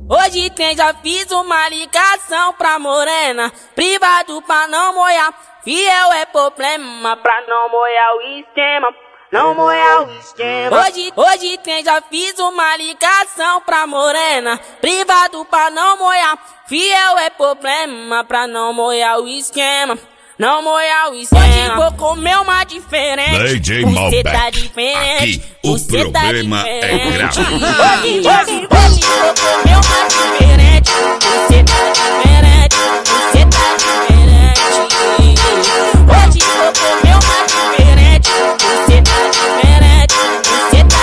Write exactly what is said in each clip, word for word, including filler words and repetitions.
Hoje tem, já fiz uma ligação pra morena, privado pra não molhar, fiel é problema pra não molhar o esquema, não molhar o esquema. Hoje, hoje tem, já fiz uma ligação pra morena, privado pra não molhar, fiel é problema pra não molhar o esquema, não molhar o esquema. Hoje vou comer uma diferente, D J você tá Malbec, diferente, aqui o você tá problema é diferente. grave. Hoje, hoje, hoje vou comer uma diferente, você tá diferente, você tá diferente. Hoje vou comer uma diferente, você tá diferente, você tá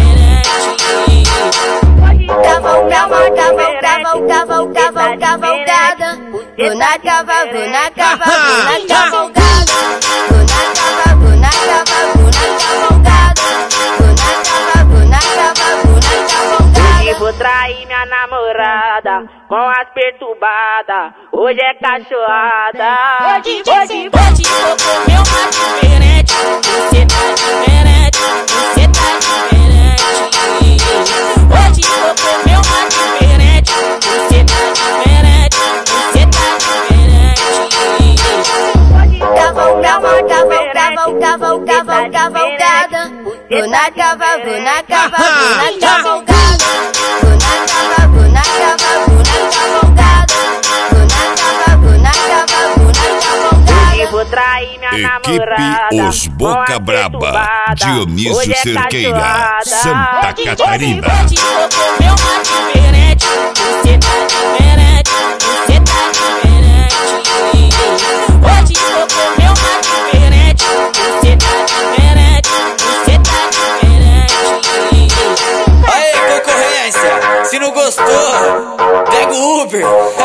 diferente. Cavalgava, cavalgava, cavalgava, cavalgada. Vou na cava, vou na cava, vou na cavalgada. Vou na cava, vou na cava, vou na cavalgada. Vou na cava, vou na cava, vou na cavalgada. Hoje vou trair minha namorada com as perturbadas. Hoje é cachorrada. Hoje, hoje, hoje vou comer uma diferente. Você tá diferente, você tá diferente. Hoje vou comer uma diferente. Você tá diferente, você tá diferente. Cavalgava, cavalgava, cavalgava, cavalgada. Vou na cava, vou na cava, vou na cavalgada. Vou na cava, vou na cava, vou na cavalgada. Vou na cava, vou na cava, vou na cavalgada. Hoje vou trair minha namorada Equipe Os Boca Braba, Dionísio Cerqueira, Santa Catarina. Hoje vou comer uma diferente, você tá diferente, você tá diferente. Hoje vou comer uma diferente, você tá diferente, você tá diferente. Aê, concorrência, se não gostou, pega o Uber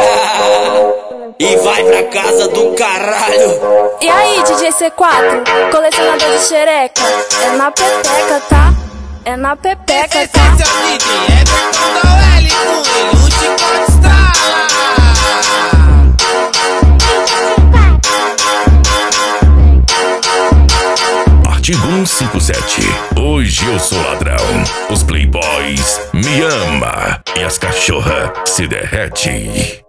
e vai pra casa do caralho. E aí, D J C quatro, colecionador de xereca, é na pepeca, tá? É na pepeca, tá? Esse é o D J Everton da U L com ele, o chicote estrala. Artigo cento e cinquenta e sete. Hoje eu sou ladrão. Os playboys me ama e as cachorras se derrete.